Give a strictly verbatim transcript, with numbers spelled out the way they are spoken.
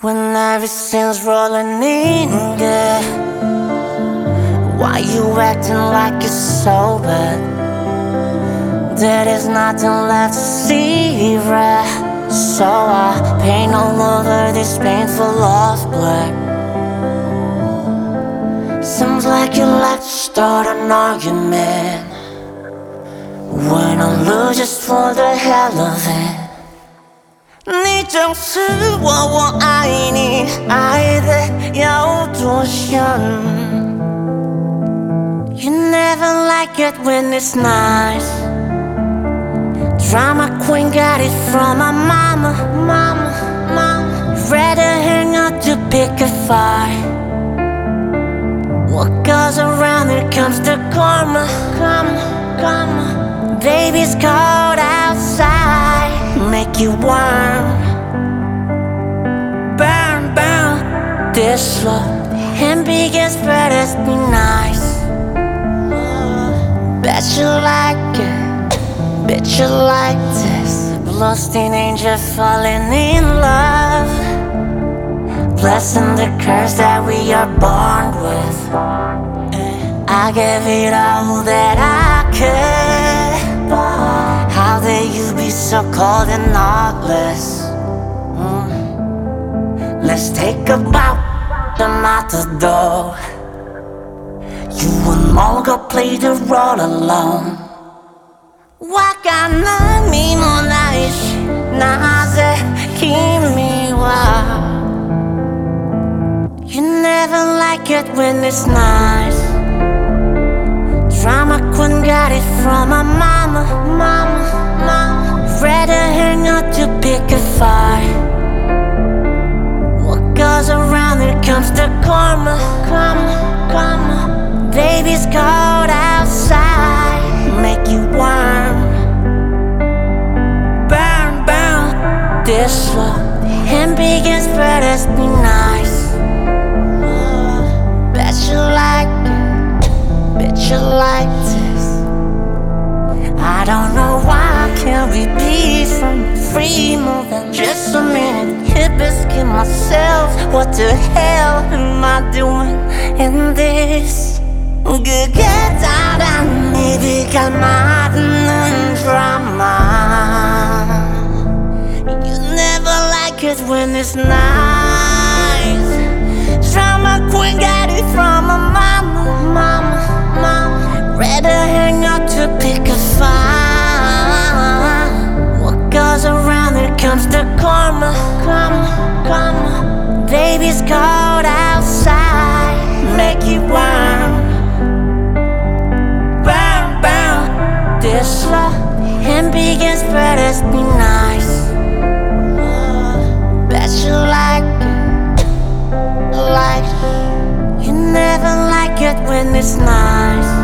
When everything's rolling in good, why you acting like you're sober? There is nothing left to see red, so I paint all over this painful lost blood. Seems like you like to start an argument when I lose just for the hell of it. 你总是问我爱你爱的有多深 You never like it when it's nice. Drama queen got it from my mama, mama, mama. Rather hang out to pick a fight. What goes around here comes the karma, karma, karma. Baby's cold outside, make you warm. Burn, burn, this love. And biggest brothers be nice. Bet you like it, bet you like this. Lost in angel falling in love. Blessing the curse that we are born with. I gave it all that I could. How dare you be so cold and heartless? mm. Let's take a bow, I'm out the door. You will no go play the role alone. Wakana mo naishi naze kimi wa. You never like it when it's nice. Drama queen got it from my mama, mama, mama. Rather hang out to pick a fight. What goes around here comes the karma, karma, karma. Baby's cold outside, make you warm. Burn, burn, this love. And biggest brothers be nice. Bet you like it, bet you like this. I don't know why can't we be from free moving? Just a minute, hit biscuit myself. What the hell am I doing in this? Good get out and maybe got mad and drama. You never like it when it's nice. Drama queen got it from a mama, mama, mama. Rather hang out to pick a fight. What goes around here comes the karma, karma, karma. Baby's cold outside, make you warm. This love and biggest brothers be nice. Bet you like it, like it. You never like it when it's nice.